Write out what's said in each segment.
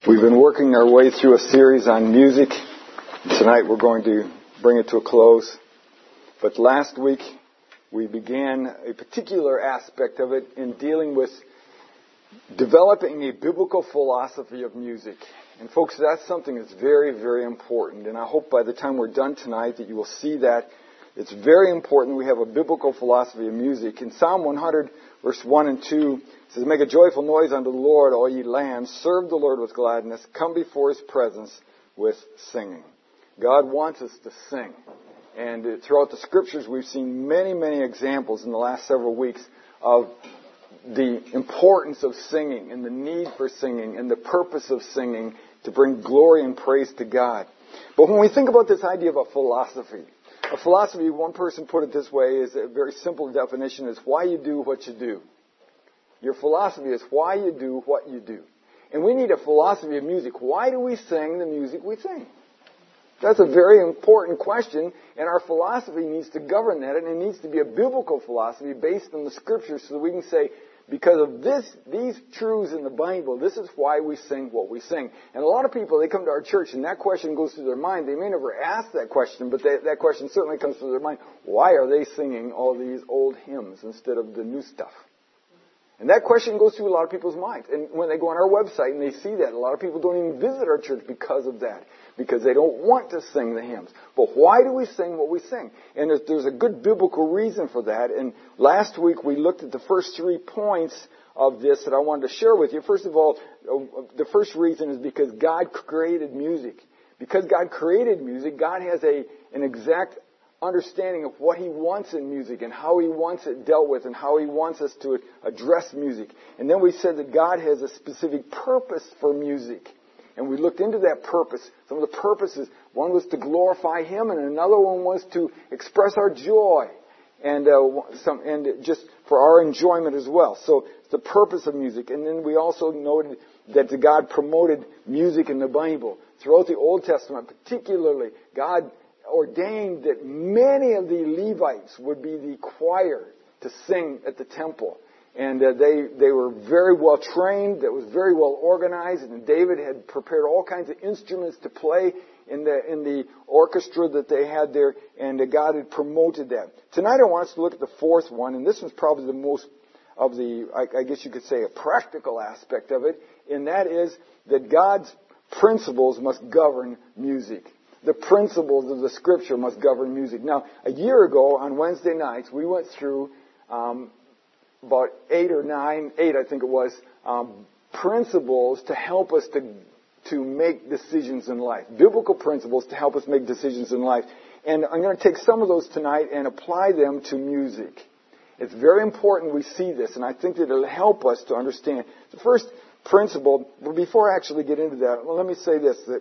We've been working our way through a series on music. Tonight we're going to bring it to a close. But last week we began a particular aspect of it in dealing with developing a biblical philosophy of music. And folks, that's something that's very, very important. And I hope by the time we're done tonight that you will see that it's very important we have a biblical philosophy of music. In Psalm 100, verse 1 and 2, it says, "Make a joyful noise unto the Lord, all ye lands. Serve the Lord with gladness. Come before His presence with singing." God wants us to sing. And throughout the Scriptures, we've seen many, many examples in the last several weeks of the importance of singing and the need for singing and the purpose of singing to bring glory and praise to God. But when we think about this idea of a philosophy, one person put it this way, is a very simple definition, is why you do what you do. Your philosophy is why you do what you do. And we need a philosophy of music. Why do we sing the music we sing? That's a very important question, and our philosophy needs to govern that, and it needs to be a biblical philosophy based on the Scriptures so that we can say, because of these truths in the Bible, this is why we sing what we sing. And a lot of people, they come to our church and that question goes through their mind. They may never ask that question, but that question certainly comes through their mind. Why are they singing all these old hymns instead of the new stuff? And that question goes through a lot of people's minds. And when they go on our website and they see that, a lot of people don't even visit our church because of that. Because they don't want to sing the hymns. But why do we sing what we sing? And there's a good biblical reason for that. And last week we looked at the first 3 points of this that I wanted to share with you. First of all, the first reason is because God created music. Because God created music, God has an exact understanding of what He wants in music and how He wants it dealt with and how He wants us to address music. And then we said that God has a specific purpose for music. And we looked into that purpose. Some of the purposes, one was to glorify Him, and another one was to express our joy, and just for our enjoyment as well. So it's the purpose of music. And then we also noted that God promoted music in the Bible. Throughout the Old Testament, particularly, God ordained that many of the Levites would be the choir to sing at the temple. And they were very well trained. That was very well organized. And David had prepared all kinds of instruments to play in the orchestra that they had there. And God had promoted that. Tonight I want us to look at the fourth one. And this one's probably the most of the, I guess you could say, a practical aspect of it. And that is that God's principles must govern music. The principles of the Scripture must govern music. Now, a year ago on Wednesday nights, we went through about 8 I think it was, principles to help us to make decisions in life. Biblical principles to help us make decisions in life. And I'm going to take some of those tonight and apply them to music. It's very important we see this, and I think that it'll help us to understand. The first principle, well, before I actually get into that, well, let me say this, that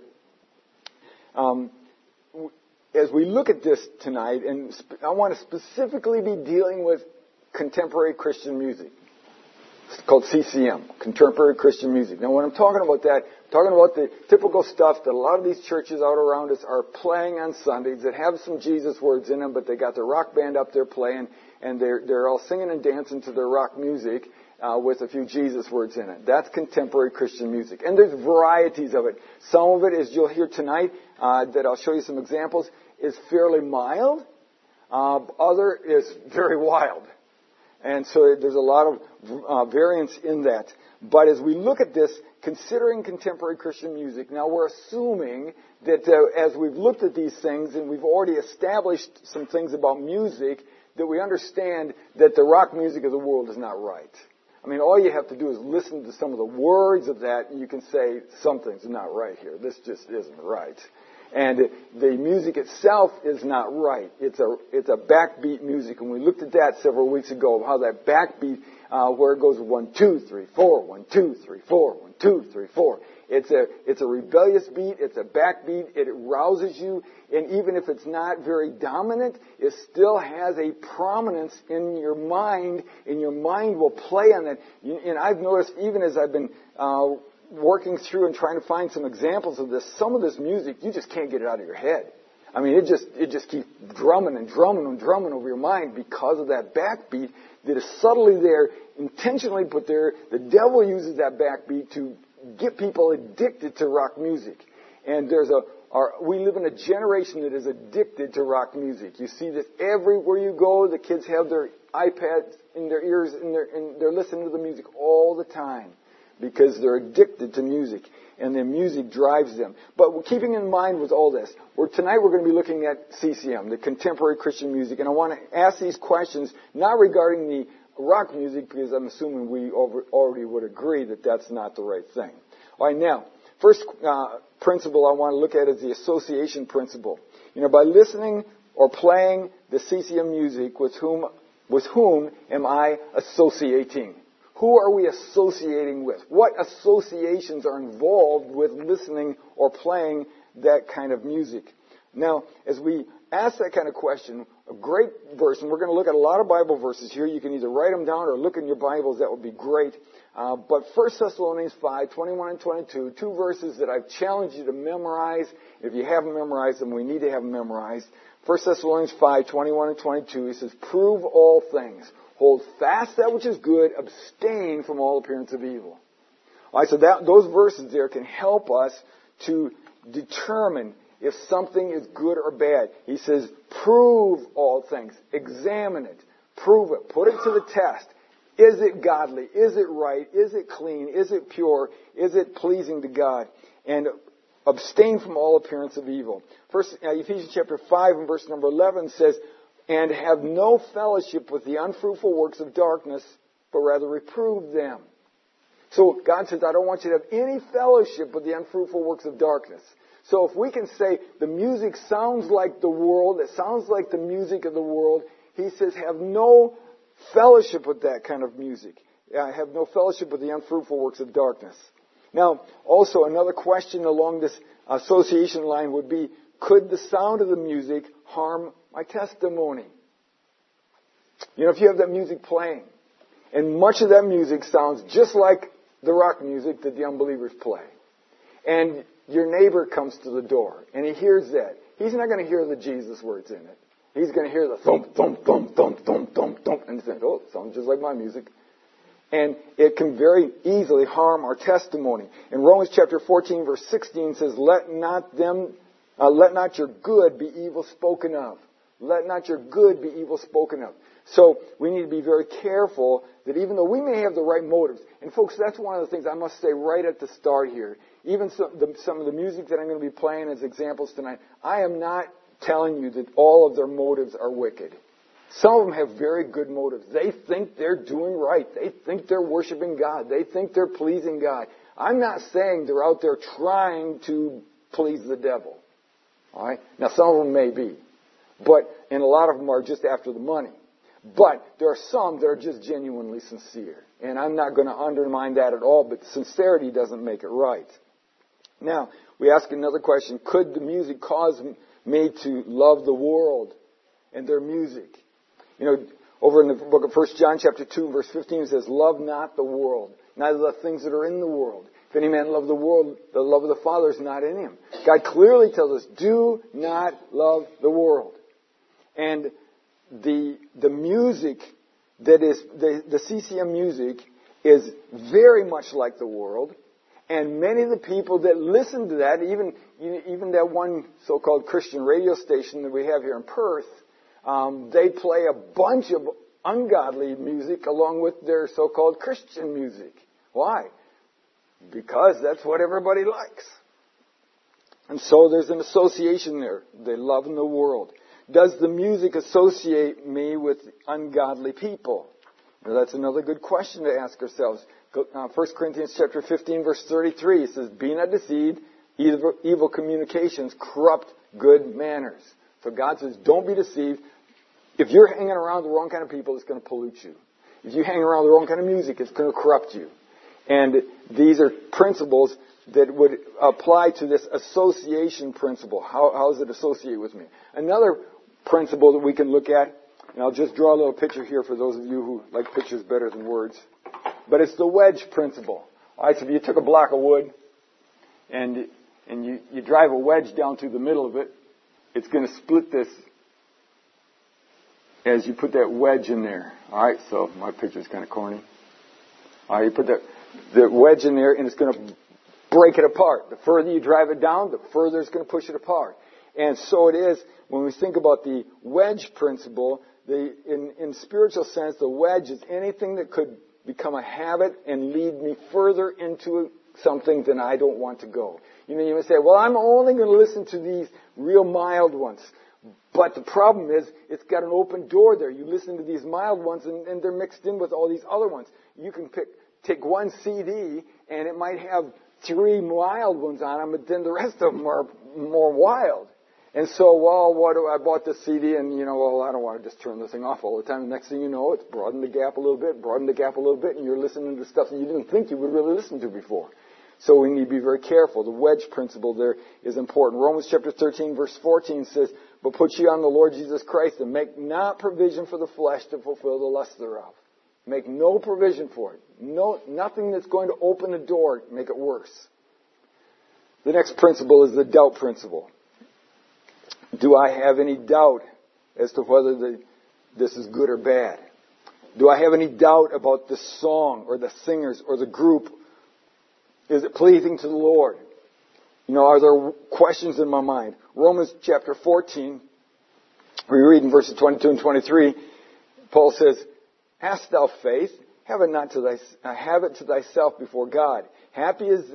as we look at this tonight, and I want to specifically be dealing with contemporary Christian music. It's called CCM, Contemporary Christian Music. Now, when I'm talking about that, I'm talking about the typical stuff that a lot of these churches out around us are playing on Sundays that have some Jesus words in them, but they got their rock band up there playing, and they're all singing and dancing to their rock music with a few Jesus words in it. That's contemporary Christian music. And there's varieties of it. Some of it, as you'll hear tonight, that I'll show you some examples, is fairly mild. Other is very wild. And so there's a lot of variance in that. But as we look at this, considering contemporary Christian music, now we're assuming that as we've looked at these things and we've already established some things about music, that we understand that the rock music of the world is not right. I mean, all you have to do is listen to some of the words of that and you can say, something's not right here. This just isn't right. And the music itself is not right. It's a backbeat music, and we looked at that several weeks ago, how that backbeat, where it goes 1, 2, 3, 4, 1, 2, 3, 4, 1, 2, 3, 4. It's a rebellious beat. It's a backbeat. It rouses you, and even if it's not very dominant, it still has a prominence in your mind, and your mind will play on that. And I've noticed, even as I've been working through and trying to find some examples of this, some of this music, you just can't get it out of your head. I mean, it just keeps drumming and drumming and drumming over your mind because of that backbeat that is subtly there, intentionally put there. The devil uses that backbeat to get people addicted to rock music. And we live in a generation that is addicted to rock music. You see this everywhere you go. The kids have their iPads in their ears and they're listening to the music all the time because they're addicted to music. And the music drives them. But keeping in mind with all this, tonight we're going to be looking at CCM, the contemporary Christian music. And I want to ask these questions, not regarding the rock music, because I'm assuming we already would agree that that's not the right thing. All right, now, first principle I want to look at is the association principle. By listening or playing the CCM music, with whom am I associating? Who are we associating with? What associations are involved with listening or playing that kind of music? Now, as we ask that kind of question, a great verse, and we're going to look at a lot of Bible verses here. You can either write them down or look in your Bibles. That would be great. But 1 Thessalonians 5, 21 and 22, two verses that I've challenged you to memorize. If you haven't memorized them, we need to have them memorized. 1 Thessalonians 5, 21 and 22, he says, prove all things. Hold fast that which is good. Abstain from all appearance of evil. All right, so those verses there can help us to determine if something is good or bad. He says, prove all things. Examine it. Prove it. Put it to the test. Is it godly? Is it right? Is it clean? Is it pure? Is it pleasing to God? And abstain from all appearance of evil. Ephesians chapter 5 and verse number 11 says, and have no fellowship with the unfruitful works of darkness, but rather reprove them. So God says, I don't want you to have any fellowship with the unfruitful works of darkness. So if we can say the music sounds like the world, it sounds like the music of the world, he says have no fellowship with that kind of music. Have no fellowship with the unfruitful works of darkness. Now, also another question along this association line would be, could the sound of the music harm my testimony? If you have that music playing, and much of that music sounds just like the rock music that the unbelievers play, and your neighbor comes to the door, and he hears that, he's not going to hear the Jesus words in it. He's going to hear the thump, thump, thump, thump, thump, thump, thump, and think, oh, it sounds just like my music. And it can very easily harm our testimony. In Romans chapter 14, verse 16 says, let not your good be evil spoken of. Let not your good be evil spoken of. So we need to be very careful that even though we may have the right motives, and folks, that's one of the things I must say right at the start here. Even some of the music that I'm going to be playing as examples tonight, I am not telling you that all of their motives are wicked. Some of them have very good motives. They think they're doing right. They think they're worshiping God. They think they're pleasing God. I'm not saying they're out there trying to please the devil. All right? Now, some of them may be. And a lot of them are just after the money. But there are some that are just genuinely sincere. And I'm not going to undermine that at all, but sincerity doesn't make it right. Now, we ask another question. Could the music cause me to love the world and their music? Over in the book of 1 John chapter 2, verse 15, it says, love not the world, neither the things that are in the world. If any man love the world, the love of the Father is not in him. God clearly tells us, do not love the world. And the music that is, the CCM music is very much like the world. And many of the people that listen to that, even that one so-called Christian radio station that we have here in Perth, they play a bunch of ungodly music along with their so-called Christian music. Why? Because that's what everybody likes. And so there's an association there. They love in the world. Does the music associate me with ungodly people? Now, that's another good question to ask ourselves. 1 Corinthians chapter 15, verse 33, it says, be not deceived, evil communications corrupt good manners. So God says, don't be deceived. If you're hanging around the wrong kind of people, it's going to pollute you. If you hang around the wrong kind of music, it's going to corrupt you. And these are principles that would apply to this association principle. How does it associate with me? Another principle that we can look at, and I'll just draw a little picture here for those of you who like pictures better than words, but it's the wedge principle. All right, so if you took a block of wood and you drive a wedge down through the middle of it, it's going to split this as you put that wedge in there. All right, so my picture's kind of corny. All right, you put the wedge in there, and it's going to break it apart. The further you drive it down, the further it's going to push it apart. And so it is when we think about the wedge principle. In spiritual sense, the wedge is anything that could become a habit and lead me further into something that I don't want to go. You may say, well, I'm only going to listen to these real mild ones. But the problem is, it's got an open door there. You listen to these mild ones, and they're mixed in with all these other ones. You can take one CD, and it might have 3 mild ones on them, but then the rest of them are more wild. And so, I bought this CD, and, I don't want to just turn the thing off all the time. The next thing you know, it's broadened the gap a little bit, and you're listening to stuff that you didn't think you would really listen to before. So we need to be very careful. The wedge principle there is important. Romans chapter 13, verse 14 says, but put ye on the Lord Jesus Christ, and make not provision for the flesh to fulfill the lust thereof. Make no provision for it. Nothing that's going to open the door, make it worse. The next principle is the doubt principle. Do I have any doubt as to whether this is good or bad? Do I have any doubt about the song or the singers or the group? Is it pleasing to the Lord? Are there questions in my mind? Romans chapter 14, we read in verses 22 and 23, Paul says, hast thou faith? Have it to thyself before God. Happy is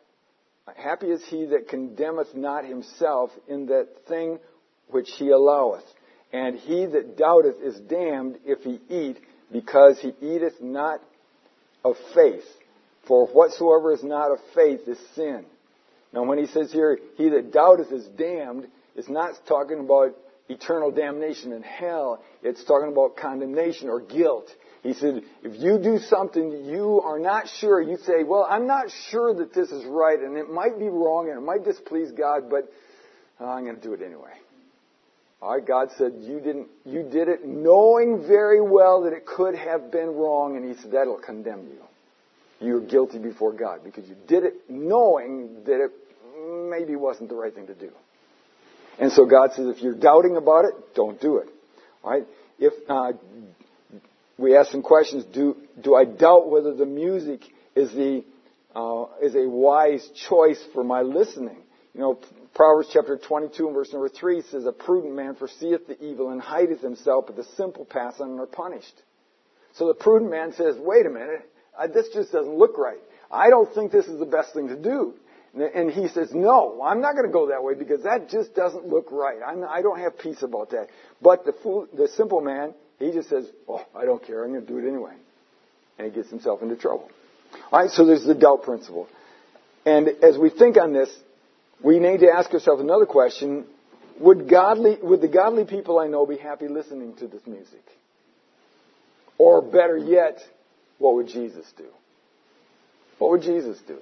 he that condemneth not himself in that thing which he alloweth. And he that doubteth is damned if he eat, because he eateth not of faith. For whatsoever is not of faith is sin. Now when he says here, he that doubteth is damned, it's not talking about eternal damnation in hell. It's talking about condemnation or guilt. He said, if you do something that you are not sure, you say, well, I'm not sure that this is right, and it might be wrong, and it might displease God, but I'm going to do it anyway. All right, God said, you did it knowing very well that it could have been wrong, and he said, that'll condemn you. You're guilty before God because you did it knowing that it maybe wasn't the right thing to do. And so God says, if you're doubting about it, don't do it. All right? If we ask some questions, do I doubt whether the music is a wise choice for my listening? Proverbs chapter 22 and verse number 3 says, a prudent man foreseeth the evil and hideth himself, but the simple pass on and are punished. So the prudent man says, wait a minute, this just doesn't look right. I don't think this is the best thing to do. And he says, no, I'm not going to go that way because that just doesn't look right. I don't have peace about that. But the simple man, he just says, I don't care. I'm going to do it anyway. And he gets himself into trouble. All right, so there's the doubt principle. And as we think on this, we need to ask ourselves another question. Would the godly people I know be happy listening to this music? Or better yet, what would Jesus do? What would Jesus do?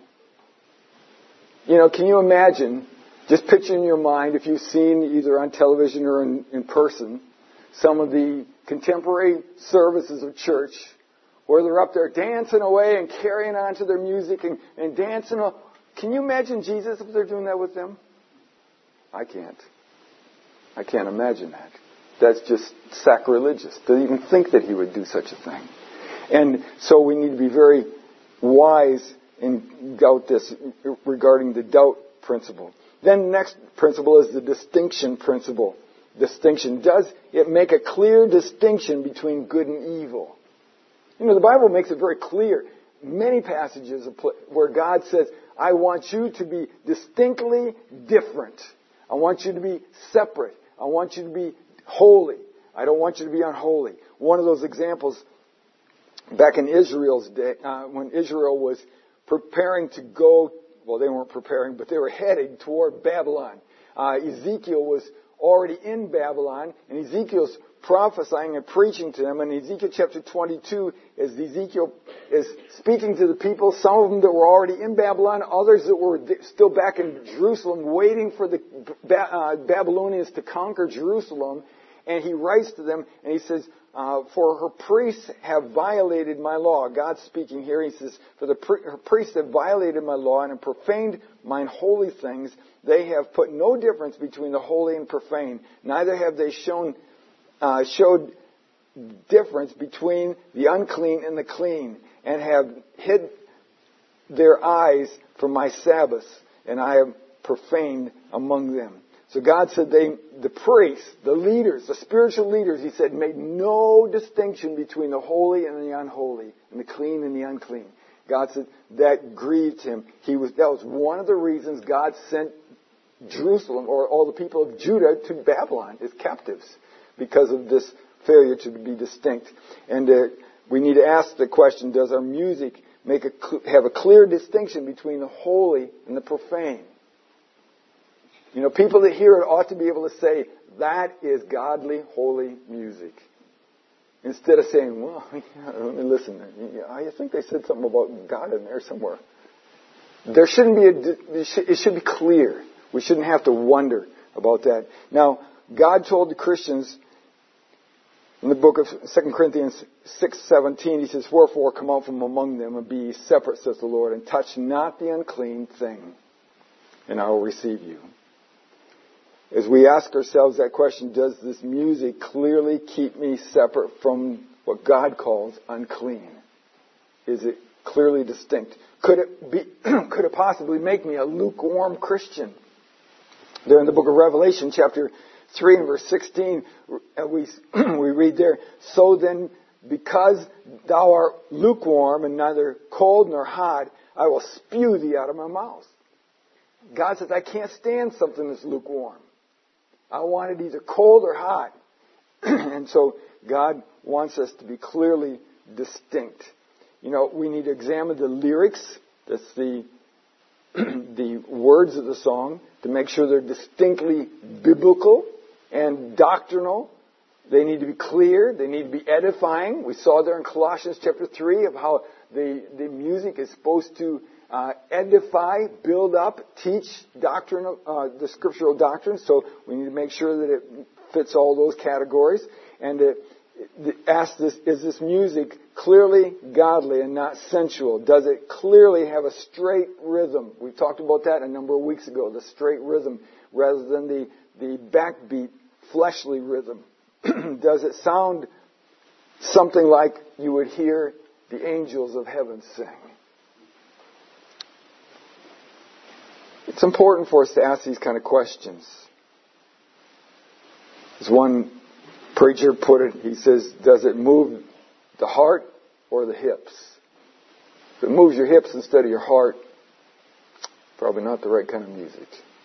Can you imagine, just picture in your mind, if you've seen either on television or in person, some of the contemporary services of church where they're up there dancing away and carrying on to their music and dancing. Can you imagine Jesus if they're doing that with them? I can't. I can't imagine that. That's just sacrilegious to even think that he would do such a thing. And so we need to be very wise and doubt this regarding the doubt principle. Then the next principle is the distinction principle. Distinction. Does it make a clear distinction between good and evil? The Bible makes it very clear. Many passages where God says, I want you to be distinctly different. I want you to be separate. I want you to be holy. I don't want you to be unholy. One of those examples back in Israel's day, when Israel was preparing to go, well, they weren't preparing, but they were headed toward Babylon. Ezekiel was already in Babylon, and Ezekiel's prophesying and preaching to them. And Ezekiel chapter 22, as Ezekiel is speaking to the people, some of them that were already in Babylon, others that were still back in Jerusalem, waiting for the Babylonians to conquer Jerusalem. And he writes to them, and he says, for her priests have violated my law. God's speaking here. He says, for her priests have violated my law and have profaned mine holy things. They have put no difference between the holy and profane. Neither have they showed difference between the unclean and the clean, and have hid their eyes from my Sabbaths, and I am profaned among them. So God said the priests, the leaders, the spiritual leaders, He said, made no distinction between the holy and the unholy, and the clean and the unclean. God said that grieved Him. That was one of the reasons God sent Jerusalem, or all the people of Judah, to Babylon as captives, because of this failure to be distinct. And we need to ask the question, does our music have a clear distinction between the holy and the profane? You know, people that hear it ought to be able to say, that is godly, holy music. Instead of saying, well, let me listen. I think they said something about God in there somewhere. There shouldn't be it should be clear. We shouldn't have to wonder about that. Now, God told the Christians in the book of 2 Corinthians 6:17, He says, wherefore come out from among them and be ye separate, says the Lord, and touch not the unclean thing, and I will receive you. As we ask ourselves that question, does this music clearly keep me separate from what God calls unclean? Is it clearly distinct? Could it possibly make me a lukewarm Christian? There in the book of Revelation, chapter 3 and verse 16, we read there, so then, because thou art lukewarm and neither cold nor hot, I will spew thee out of my mouth. God says, I can't stand something that's lukewarm. I want it either cold or hot. And so God wants us to be clearly distinct. You know, we need to examine the lyrics. That's the words of the song, to make sure they're distinctly biblical and doctrinal. They need to be clear. They need to be edifying. We saw there in Colossians chapter 3 of how the music is supposed to edify, build up, teach the scriptural doctrine. So we need to make sure that it fits all those categories. And ask this, is this music clearly godly and not sensual? Does it clearly have a straight rhythm? We talked about that a number of weeks ago, the straight rhythm rather than the backbeat, fleshly rhythm. Does it sound something like you would hear the angels of heaven sing? It's important for us to ask these kind of questions. As one preacher put it, he says, does it move the heart or the hips? If it moves your hips instead of your heart, probably not the right kind of music.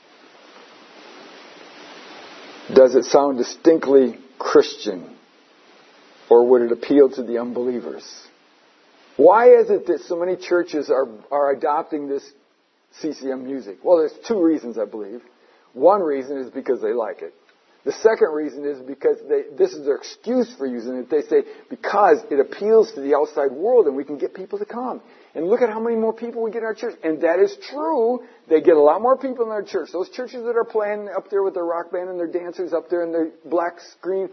Does it sound distinctly Christian, or would it appeal to the unbelievers? Why is it that so many churches are adopting this CCM music? Well, there's two reasons, I believe. One reason is because they like it. The second reason is because this is their excuse for using it. They say, because it appeals to the outside world and we can get people to come. And look at how many more people we get in our church. And that is true. They get a lot more people in our church. Those churches that are playing up there with their rock band and their dancers up there in their black screen,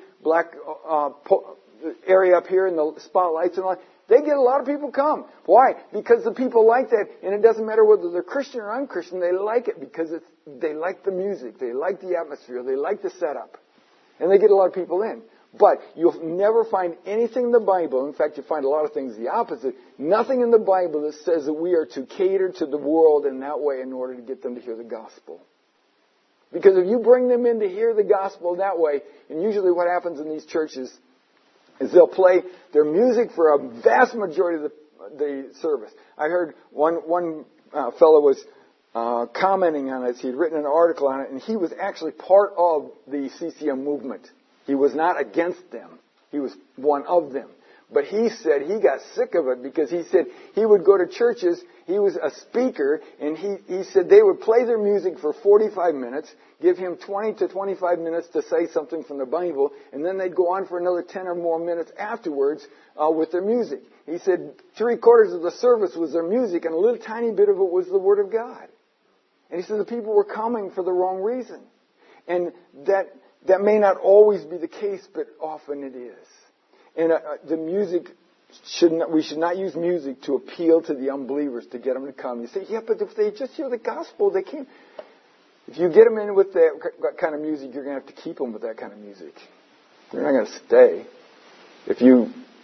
area up here and the spotlights and all that, they get a lot of people come. Why? Because the people like that, and it doesn't matter whether they're Christian or unchristian, they like it because they like the music, they like the atmosphere, they like the setup. And they get a lot of people in. But you'll never find anything in the Bible, in fact, you find a lot of things the opposite, nothing in the Bible that says that we are to cater to the world in that way in order to get them to hear the gospel. Because if you bring them in to hear the gospel that way, and usually what happens in these churches is they'll play their music for a vast majority of the service. I heard one fellow was commenting on it. He'd written an article on it, and he was actually part of the CCM movement. He was not against them. He was one of them. But he said he got sick of it because he said he would go to churches. He was a speaker, and he said they would play their music for 45 minutes, give him 20 to 25 minutes to say something from the Bible, and then they'd go on for another 10 or more minutes afterwards with their music. He said 3/4 of the service was their music, and a little tiny bit of it was the Word of God. And he said the people were coming for the wrong reason. And that may not always be the case, but often it is. And the music we should not use music to appeal to the unbelievers to get them to come. You say, yeah, but if they just hear the gospel, they can't. If you get them in with that kind of music, you're going to have to keep them with that kind of music. They're not going to stay. If you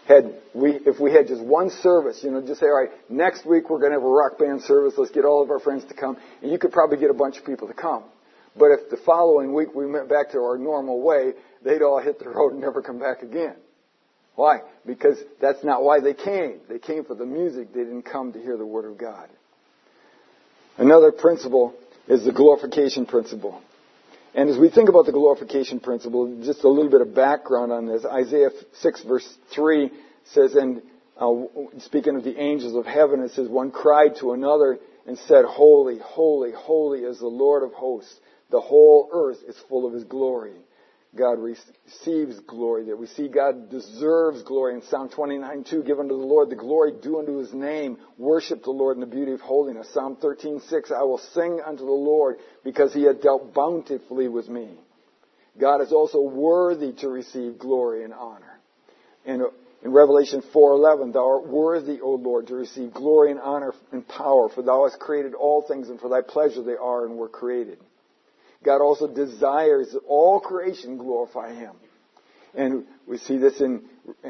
if we had just one service, just say, all right, next week we're going to have a rock band service. Let's get all of our friends to come. And you could probably get a bunch of people to come. But if the following week we went back to our normal way, they'd all hit the road and never come back again. Why? Because that's not why they came. They came for the music. They didn't come to hear the Word of God. Another principle is the glorification principle. And as we think about the glorification principle, just a little bit of background on this. Isaiah 6 verse 3 says, and speaking of the angels of heaven, it says, one cried to another and said, holy, holy, holy is the Lord of hosts. The whole earth is full of His glory. God receives glory there. We see God deserves glory in Psalm 29:2. Give unto the Lord the glory due unto His name. Worship the Lord in the beauty of holiness. Psalm 13:6. I will sing unto the Lord because He hath dealt bountifully with me. God is also worthy to receive glory and honor. And in Revelation 4:11, Thou art worthy, O Lord, to receive glory and honor and power, for Thou hast created all things, and for Thy pleasure they are and were created. God also desires that all creation glorify Him. And we see this in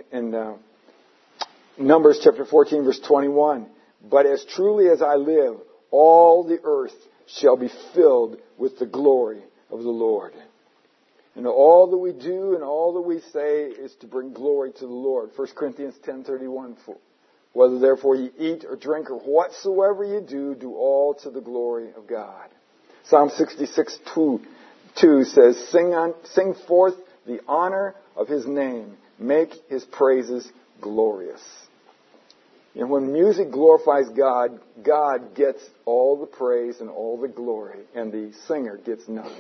Numbers chapter 14, verse 21. But as truly as I live, all the earth shall be filled with the glory of the Lord. And all that we do and all that we say is to bring glory to the Lord. 1 Corinthians 10:31. Whether therefore you eat or drink or whatsoever you do, do all to the glory of God. Psalm 66:2 says, Sing forth the honor of His name. Make His praises glorious. And when music glorifies God, God gets all the praise and all the glory, and the singer gets none.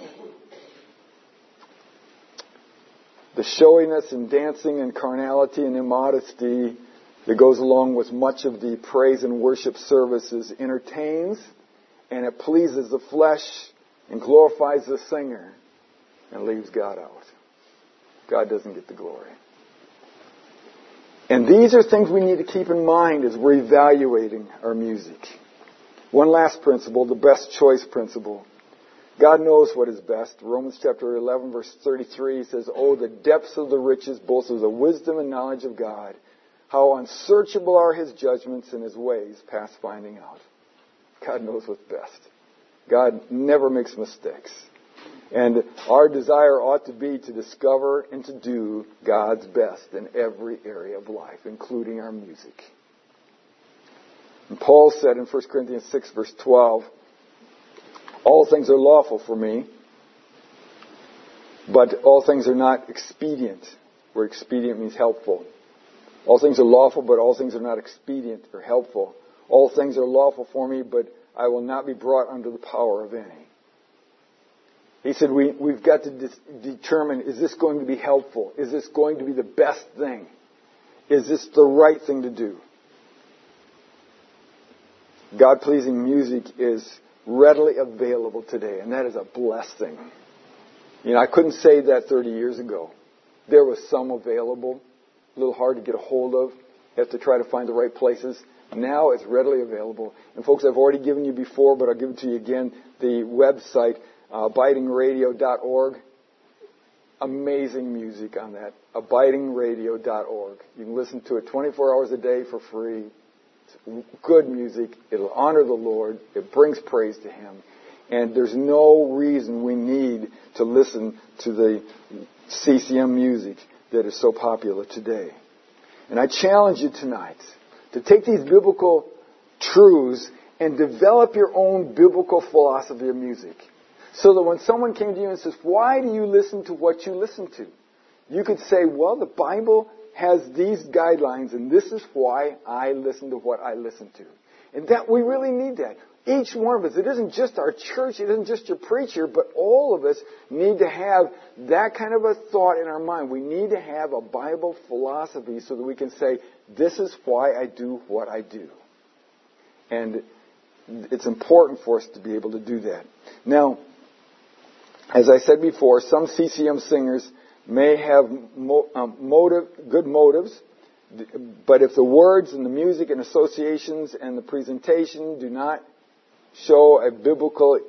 The showiness and dancing and carnality and immodesty that goes along with much of the praise and worship services entertains, and it pleases the flesh and glorifies the singer and leaves God out. God doesn't get the glory. And these are things we need to keep in mind as we're evaluating our music. One last principle, the best choice principle. God knows what is best. Romans chapter 11, verse 33 says, Oh, the depths of the riches, both of the wisdom and knowledge of God. How unsearchable are His judgments and His ways past finding out. God knows what's best. God never makes mistakes. And our desire ought to be to discover and to do God's best in every area of life, including our music. And Paul said in 1 Corinthians 6, verse 12, All things are lawful for me, but all things are not expedient, where expedient means helpful. All things are lawful, but all things are not expedient or helpful. All things are lawful for me, but I will not be brought under the power of any. He said we've got to determine, is this going to be helpful? Is this going to be the best thing? Is this the right thing to do? God-pleasing music is readily available today, and that is a blessing. I couldn't say that 30 years ago. There was some available, a little hard to get a hold of. You have to try to find the right places. Now it's readily available. And folks, I've already given you before, but I'll give it to you again, the website, abidingradio.org. Amazing music on that. abidingradio.org. You can listen to it 24 hours a day for free. It's good music. It'll honor the Lord. It brings praise to Him. And there's no reason we need to listen to the CCM music that is so popular today. And I challenge you tonight to take these biblical truths and develop your own biblical philosophy of music. So that when someone came to you and says, why do you listen to what you listen to? You could say, well, the Bible has these guidelines, and this is why I listen to what I listen to. And that we really need that. Each one of us, it isn't just our church, it isn't just your preacher, but all of us need to have that kind of a thought in our mind. We need to have a Bible philosophy so that we can say, this is why I do what I do. And it's important for us to be able to do that. Now, as I said before, some CCM singers may have good motives, but if the words and the music and associations and the presentation do not show a biblical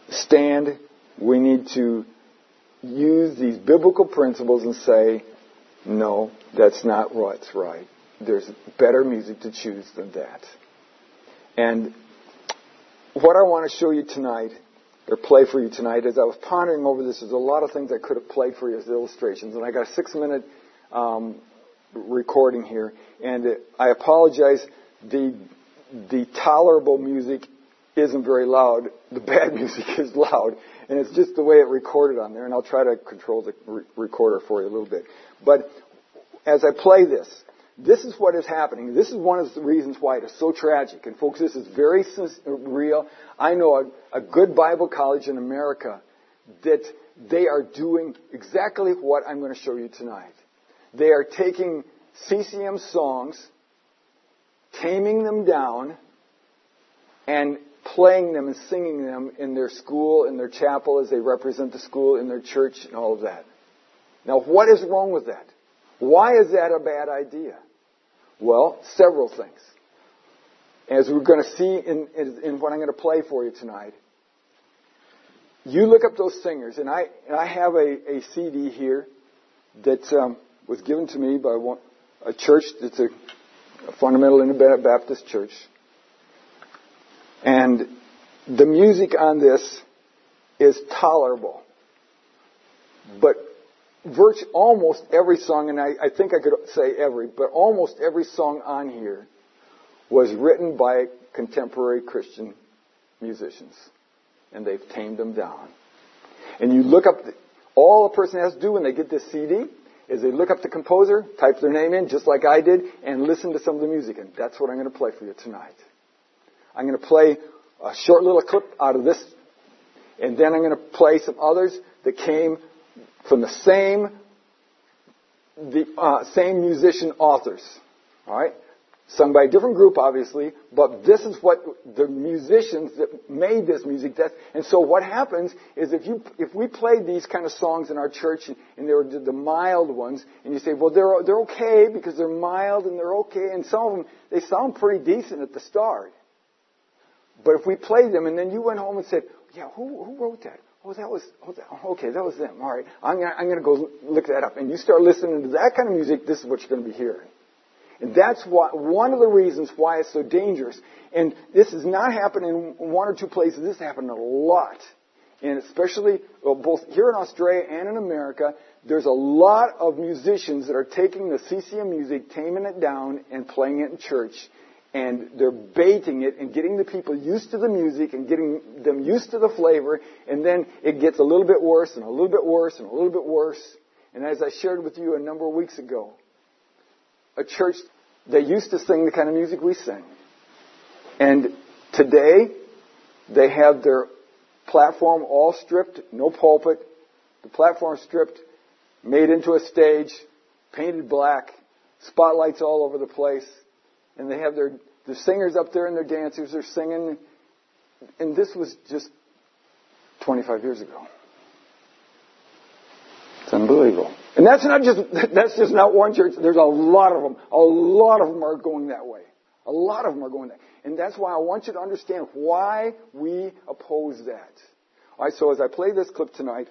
stand, we need to use these biblical principles and say, No, that's not what's right. There's better music to choose than that. And what I want to show you tonight, or play for you tonight, as I was pondering over this, there's a lot of things I could have played for you as illustrations. And I got a 6-minute recording here. And I apologize, the tolerable music isn't very loud. The bad music is loud. And it's just the way it recorded on there. And I'll try to control the recorder for you a little bit. But as I play this is what is happening. This is one of the reasons why it is so tragic. And folks, this is very real. I know a good Bible college in America that they are doing exactly what I'm going to show you tonight. They are taking CCM songs, taming them down, and playing them and singing them in their school, in their chapel as they represent the school, in their church, and all of that. Now, what is wrong with that? Why is that a bad idea? Well, several things. As we're going to see in what I'm going to play for you tonight, you look up those singers, and I have a CD here that was given to me by a church that's a fundamental independent Baptist church. And the music on this is tolerable. But almost every song, and I think I could say every, but almost every song on here was written by contemporary Christian musicians. And they've tamed them down. And you look up, all a person has to do when they get this CD is they look up the composer, type their name in, just like I did, and listen to some of the music. And that's what I'm going to play for you tonight. I'm going to play a short little clip out of this, and then I'm going to play some others that came from the same musician authors. All right? Sung by a different group, obviously, but this is what the musicians that made this music. And so what happens is if we played these kind of songs in our church, and they were the mild ones, and you say, well, they're okay because they're mild and they're okay, and some of them, they sound pretty decent at the start. But if we played them, and then you went home and said, yeah, who wrote that? That was them. All right, I'm going to go look that up. And you start listening to that kind of music, this is what you're going to be hearing. And that's one of the reasons why it's so dangerous. And this is not happening in one or two places. This is happening a lot. And especially, both here in Australia and in America, there's a lot of musicians that are taking the CCM music, taming it down, and playing it in church. And they're baiting it and getting the people used to the music and getting them used to the flavor. And then it gets a little bit worse and a little bit worse and a little bit worse. And as I shared with you a number of weeks ago, a church, they used to sing the kind of music we sing. And today, they have their platform all stripped, no pulpit. The platform stripped, made into a stage, painted black, spotlights all over the place. And they have the singers up there and their dancers are singing. And this was just 25 years ago. It's unbelievable. And that's just not one church. There's a lot of them. A lot of them are going that way. A lot of them are going that way. And that's why I want you to understand why we oppose that. All right, so as I play this clip tonight,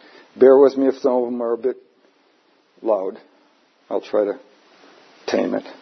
bear with me if some of them are a bit loud. I'll try to tame it.